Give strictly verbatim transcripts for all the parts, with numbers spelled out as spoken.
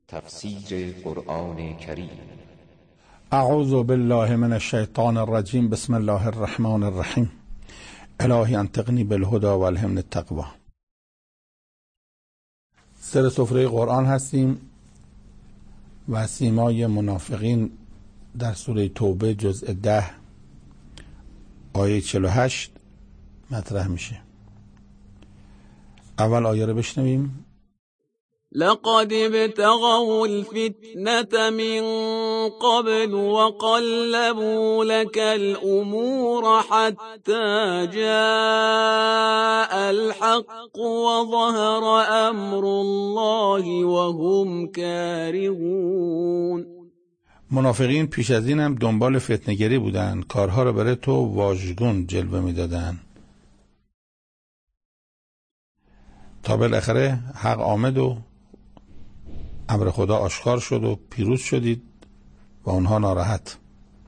تفسیر قرآن کریم. اعوذ بالله من الشیطان الرجیم. بسم الله الرحمن الرحیم. الهی انطقنی بالهدى والهمنی التقوی. سر سفره قرآن هستیم و سیمای منافقین در سوره توبه جزء ده آیه چهل و هشت مطرح میشه. اول آیه رو بشنویم. لقد ابتغوا الفتنة من قبل وقلبوا لك الأمور حتى جاء الحق وظهر أمر الله وهم كارهون. منافقین پیش از این هم دنبال فتنه‌گری بودن، کارها رو برای تو واژگون جلوه میدادن تا بالاخره حق آمد و امر خدا آشکار شد و پیروز شدید و اونها ناراحت.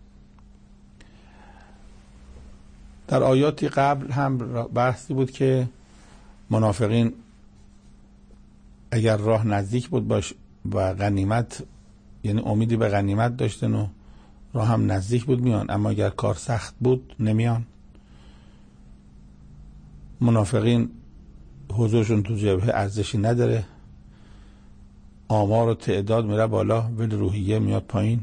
در آیاتی قبل هم بحثی بود که منافقین اگر راه نزدیک بود باش و غنیمت، یعنی امیدی به غنیمت داشتن و راه هم نزدیک بود میان، اما اگر کار سخت بود نمیان. منافقین حضورشون تو جبهه ارزشی نداره، آمار و تعداد میره بالا ولی روحیه میاد پایین.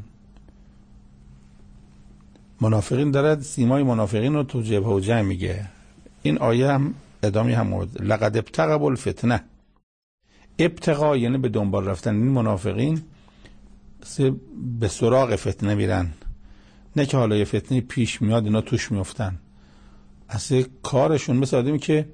منافقین داره سیمای منافقین رو تو جبهه و جمع میگه. این آیه هم ادامه هم مورد. لقد ابتغوا الفتنه. ابتغا یعنی به دنبال رفتن. این منافقین به سراغ فتنه میرن، نه که حالا یه فتنه پیش میاد اینا توش میفتن. اصلا کارشون مثل آدمی که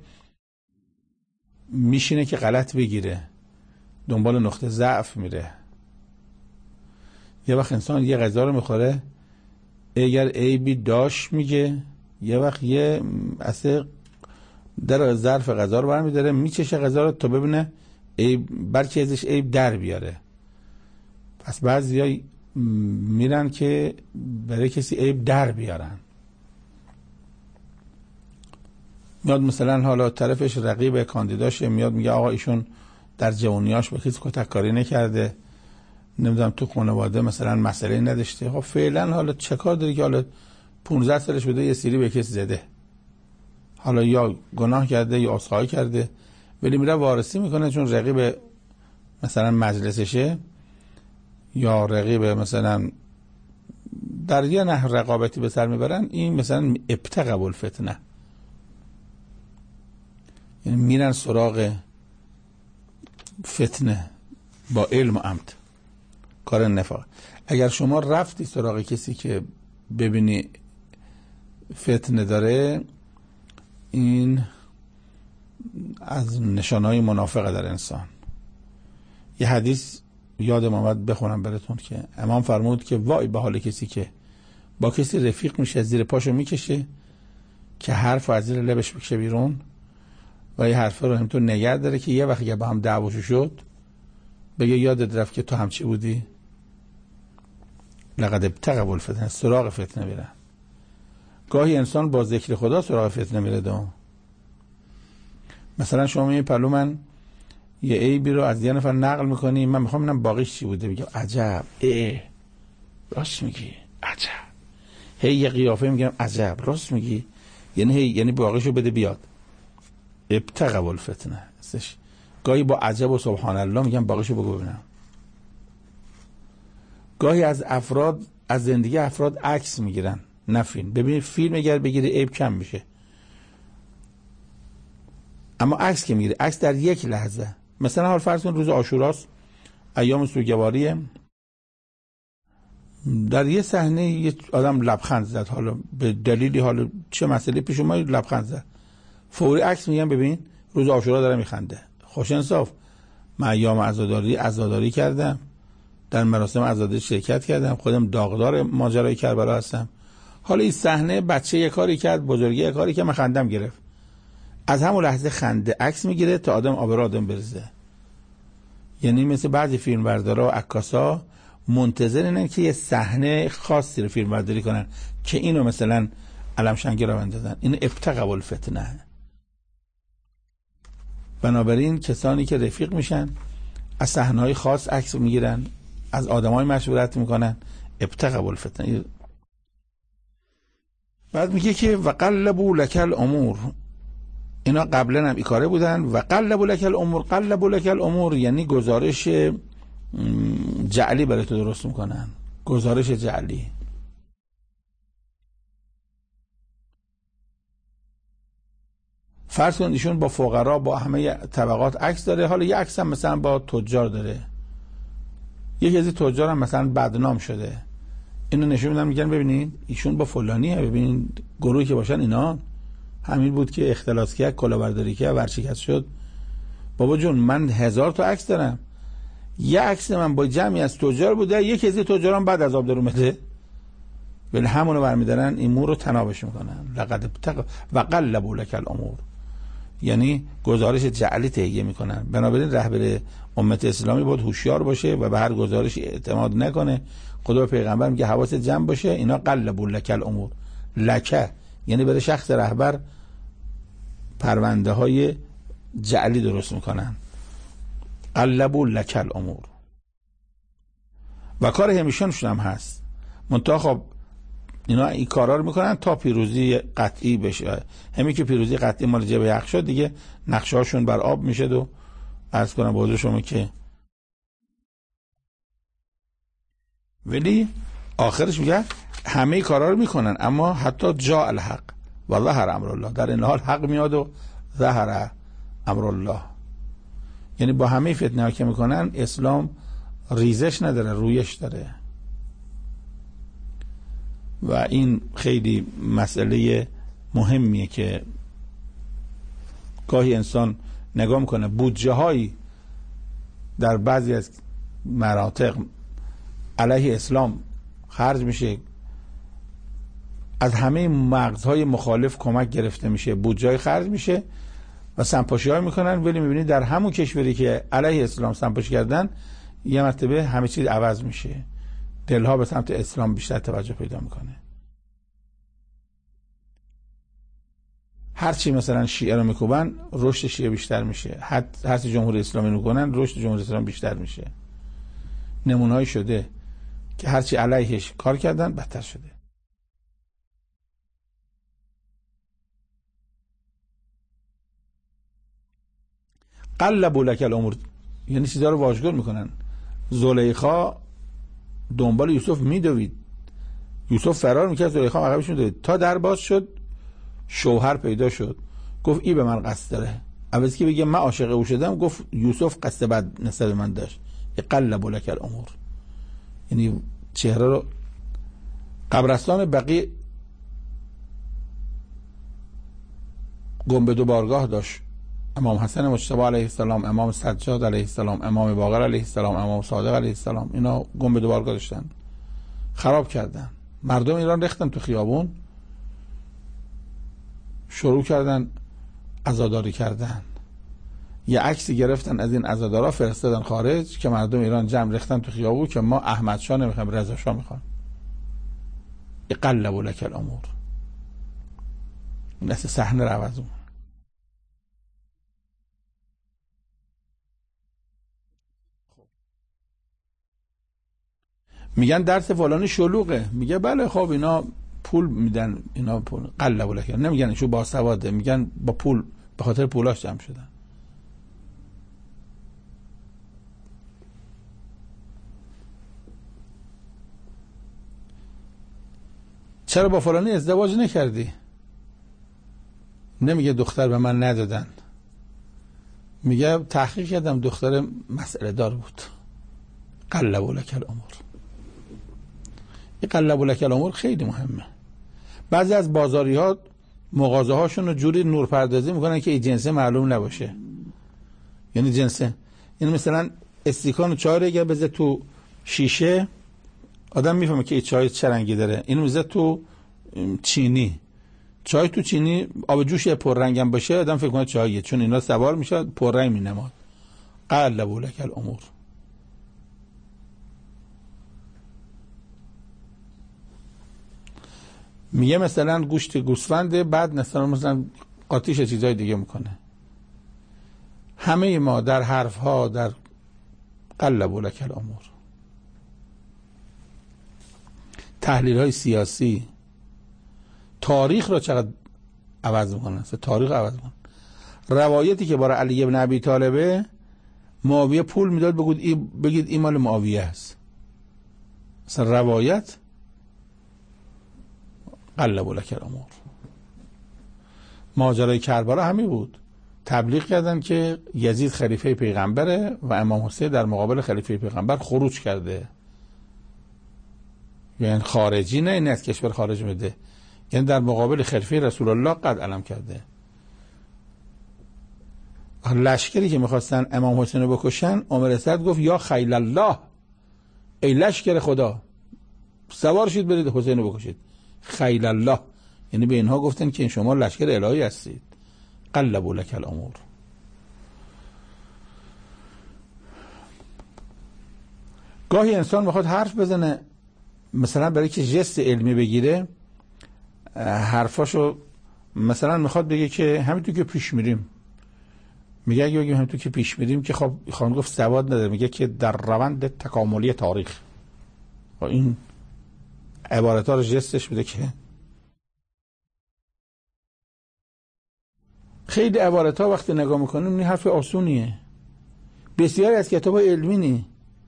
میشینه که غلط بگیره، دنبال نقطه ضعف میره. یه وقت انسان یه غذا رو میخوره، اگر عیبی داشت میگه، یه وقت یه اصلا در ظرف غذا رو برمیداره میچشه غذا رو تا ببینه عیب برچه ازش عیب در بیاره. پس بعضیا میرن که برای کسی عیب در بیارن. میاد مثلا حالا طرفش رقیب کاندیداشه، میاد میگه آقا ایشون در جوانیاش به کسی کتک کاری نکرده، نمیدونم تو خانواده مثلا مسئله نداشته. خب فعلا حالا چه کار داری که حالا پانزده سالش بوده یه سری به کسی زده، حالا یا گناه کرده یا عذرخواهی کرده، ولی میره وارسی میکنه چون رقیب مثلا مجلسشه یا رقیب مثلا در یه نحو رقابتی به سر میبرن. این مثلا ابتغوا الفتنه، یعنی میرن سراغ فتنه با علم و عمد، کار نفاق. اگر شما رفتی سراغ کسی که ببینی فتنه داره، این از نشانهای منافقه در انسان. یه حدیث یادم آمد بخونم براتون که امام فرمود که وای به حال کسی که با کسی رفیق میشه، زیر پاشو میکشه که حرف از زیر لبش بکشه بیرون و یه حرفه رو همینطور نگه داره که یه وقتی که با هم دعواشو شد بگه یادت رفت که تو هم چی بودی. لقد ابتغوا الفتنه، سراغ فتنه میرن. گاهی انسان با ذکر خدا سراغ فتنه میره. دو مثلا شما می پلو من یه عیبی رو از یه نفر نقل میکنی، من میخوام ببینم باقیش چی بوده، میگم عجب، اه راست میگی، عجب. هی یه قیافه میگم عجب، راست میگی، یعنی هی یعنی باقیشو بده بیاد. ابتغوا الفتنه. گاهی با عجب و سبحان الله میگم باقیشو بگو ببینم. گاهی از افراد، از زندگی افراد عکس میگیرن، نه فیلم. ببین فیلم اگر بگیری عیب کم میشه، اما عکس که میگیری، عکس در یک لحظه. مثلا حال فرض کن روز عاشوراست، ایام سوگواریه، در یه صحنه یه آدم لبخند زد، حالا به دلیلی حالا چه مسئله پیش اومد لبخند زد، فوری عکس میگم ببین روز عاشورا داره میخنده. خوش انصاف، من ایام عزاداری عزاداری کردم، در مراسم عزاداری شرکت کردم، خودم داغدار ماجرای کربلا هستم. حالا این صحنه بچه یه کاری کرد، بزرگی یه کاری که من خندم گرفت، از همون لحظه خنده عکس میگیره تا آدم آبرو آدم برزه. یعنی مثل بعضی فیلم بردارا و عکاسا منتظر اینن که یه صحنه خاصی رو فیلم برداری کنن که اینو مثلا علم شنگی رو بندازن. این ابتغوا الفتنه. بنابراین کسانی که رفیق میشن از صحنه‌های خاص عکس میگیرن، از آدمای مشورت میکنن. ابتغوا الفتنه. بعد میگه که وقلبوا لك الامور، اینا قبلا هم این کاره بودن. و قلبوا لك الامور، قلبوا لك الامور یعنی گزارش جعلی برای تو درست میکنن، گزارش جعلی. فرض کن ایشون با فقرا، با همه طبقات عکس داره، حالا یه عکس هم مثلا با تجار داره، یکی از تجار هم مثلا بدنام شده، اینو نشون میدن میگن ببینید ایشون با فلانیه، ببینید گروهی که باشن اینا همین بود که اختلاس کرد، کلاهبرداری کرد، ورشکست شد. بابا جون من هزار تا عکس دارم، یه عکس من با جمعی از تجار بوده، یکی از تجاران بعد از آب در اومده، ولی همونو برمیدارن این مور رو تنابش میکنن. لقد ابتغوا وقلبوا لك الامور یعنی گزارش جعلی تهیه میکنن. بنابراین رهبر امت اسلامی باید هوشیار باشه و به هر گزارش اعتماد نکنه. خدا و پیغمبر میگه حواست جمع باشه. اینا قلبوا لك الامور، لکه یعنی برای شخص رهبر پرونده های جعلی درست میکنن. قلبوا لك الامور و کار همیشانشون هم هست. منتها خب اینا این کارا رو میکنن تا پیروزی قطعی بشه. همین که پیروزی قطعی مال جبه یخ شد دیگه نقشه هاشون بر آب میشه. و عرض کنم بازو شما که ولی آخرش میگه همه کارا رو میکنن اما حتی جاء الحق و ظهر امر الله، در این حال حق میاد و ظهر امر الله. یعنی با همه فتنه ها که میکنن اسلام ریزش نداره، رویش داره. و این خیلی مسئله مهمیه که گاهی انسان نگاه میکنه بودجه هایی در بعضی از مناطق علیه اسلام خرج میشه، از همه مغزهای مخالف کمک گرفته میشه، بودجه های خرج میشه و سمپاشی های میکنن، ولی میبینید در همون کشوری که علیه اسلام سمپاشی کردن یه مرتبه همه چیز عوض میشه، دلها به سمت اسلام بیشتر توجه پیدا میکنه. هرچی مثلا شیعه رو میکوبن رشد شیعه بیشتر میشه، هرچی جمهوری اسلامی رو میکنن رشد جمهوری اسلامی بیشتر میشه. نمونه‌ای شده که هرچی علیهش کار کردن بدتر شده. قلبوا لك الامور یعنی چیزا رو واژگون میکنن. زلیخا دنبال یوسف میدوید، یوسف فرار میکرد، زلیخا عقبش میدوید تا در باز شد، شوهر پیدا شد، گفت ای به من قصد داره. عوضی که بگه من عاشق او شدم گفت یوسف قصد بد نسبت به من داشت. قلبوا لك الامور یعنی چهره رو. قبرستان بقیع گنبد و بارگاه داشت. امام حسن مجتبی علیه السلام، امام سجاد علیه السلام، امام باقر علیه السلام، امام صادق علیه السلام، اینا گنبد و بارگاه داشتن. خراب کردن. مردم ایران ریختن تو خیابون، شروع کردن عزاداری کردن. یه عکسی گرفتن از این عزادارا فرستادن خارج که مردم ایران جمع ریختن تو خیابون که ما احمد شاه نمیخوایم، رضا شاه میخوایم. قلبوا لك الامور مثل صحنه رو عوض کن. میگن درس فلانی شلوغه، میگه بله خب اینا پول میدن، اینا پول قلبوا لك، نمیگن ایشون باسواده، میگن با پول، به خاطر پولاش جمع شدن. چرا با فلانی ازدواج نکردی؟ نمیگه دختر به من ندادن، میگه تحقیق کردم دختر مسئله دار بود. قلبوا لك الامور. این قلبوا لك الامور خیلی مهمه. بعضی از بازاری ها مغازه هاشون رو جوری نورپردازی میکنن که این جنسه معلوم نباشه. یعنی جنسه، یعنی مثلا استیکان چای رو اگر بذاره تو شیشه آدم میفهمه که این چای چه رنگی داره. اینو میذاره تو چینی، چای تو چینی آب جوش پررنگم باشه آدم فکر کنه چاییه، چون اینا سوار میشه پررنگ مینماد. قلبوا لك الامور. میگه مثلا گوشت گوسفنده، بعد مثلا مثلا قاطیش چیزای دیگه میکنه. همه ما در حرف ها، در قلبوا لک الامور. تحلیل های سیاسی تاریخ را چقدر عوض میکنن، تاریخ عوض میکنن. روایتی که برای علی ابن ابی طالبه معاویه پول میداد بگید ای بگید این مال معاویه است، مثلا روایت قلبوا لک الامور. ماجرای کربلا همین بود، تبلیغ کردن که یزید خلیفه پیغمبره و امام حسین در مقابل خلیفه پیغمبر خروج کرده، یعنی خارجی نه، این از کشور خارج میده، یعنی در مقابل خلیفه رسول الله قد علم کرده. لشکری که میخواستن امام حسین رو بکشن، عمر اسد گفت یا خیل الله، ای لشکر خدا سوار شید برید حسین رو بکشید. خیل الله یعنی به اینها گفتن که شما لشکر الهی هستید. قلبوا لک الامور. گاهی انسان میخواد حرف بزنه، مثلا برای که جست علمی بگیره، حرفاشو مثلا میخواد بگه که همینطور که پیش میریم، میگه اگه بگیم همینطور که پیش میریم که خب خانم گفت سواد نداره، میگه که در روند تکاملی تاریخ. این عبارت ها رو جستش بده که خیلی عبارت ها وقتی نگاه میکنیم این حرف آسونیه. بسیاری از کتاب علمی نی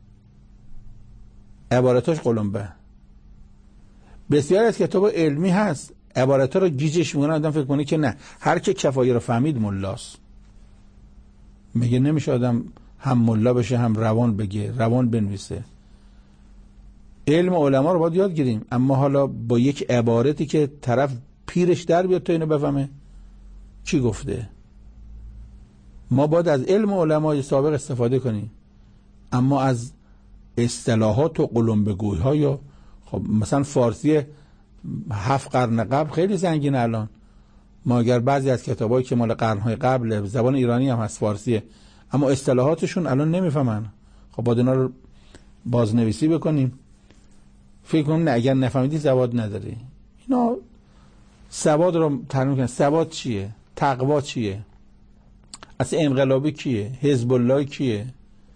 عبارتاش قلمبه، بسیاری از کتاب علمی هست عبارت ها رو گیجش میکنن، آدم فکر کنه که نه هر که کفایی رو فهمید ملاست. میگه نمیشه آدم هم ملا بشه هم روان بگه، روان بنویسه. علم علما رو باید یاد گیریم، اما حالا با یک عبارتی که طرف پیرش در بیاد تا اینو بفهمه چی گفته. ما باید از علم علمای سابق استفاده کنیم، اما از اصطلاحات و قلمبه‌گویی ها، یا خب مثلا فارسی هفت قرن قبل خیلی زنگین الان. ما اگر بعضی از کتابایی که مال قرنهای قبل زبان ایرانی هم هست فارسیه، اما اصطلاحاتشون الان نمیفهمن، خب باید اینا رو بازنویسی بکنیم. فکر کنم نه اگر نفهمیدی سواد نداری. اینا سواد رو تعریف کنن. سواد چیه؟ تقوا چیه؟ اصلا انقلابی کیه؟ حزب الله کیه؟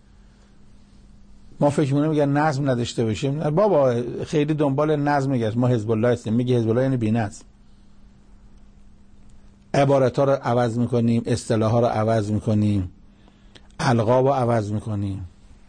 ما فکر می‌کنیم اگر نظم نداشته باشیم، بابا خیلی دنبال نظم میگشت، ما حزب الله هستیم. میگه حزب الله یعنی بی‌نظم. عبارت‌ها رو عوض می‌کنیم، اصطلاح‌ها رو عوض می‌کنیم، القاب رو عوض می‌کنیم.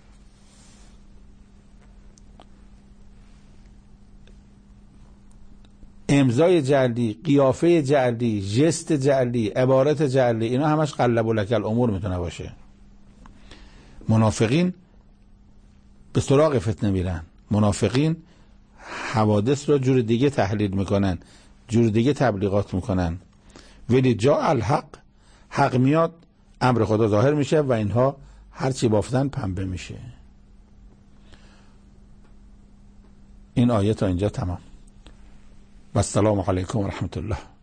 امضای جعلی، قیافه جعلی، ژست جعلی، عبارت جعلی، اینا همش قلبوا لک الامور میتونه باشه. منافقین به سراغ فتنه میرن. منافقین حوادث رو جور دیگه تحلیل میکنن، جور دیگه تبلیغات میکنن. ولی جا الحق، حق میاد، امر خدا ظاهر میشه و اینها هرچی بافتن پنبه میشه. این آیه تا اینجا تمام. و السلام علیکم و رحمت الله.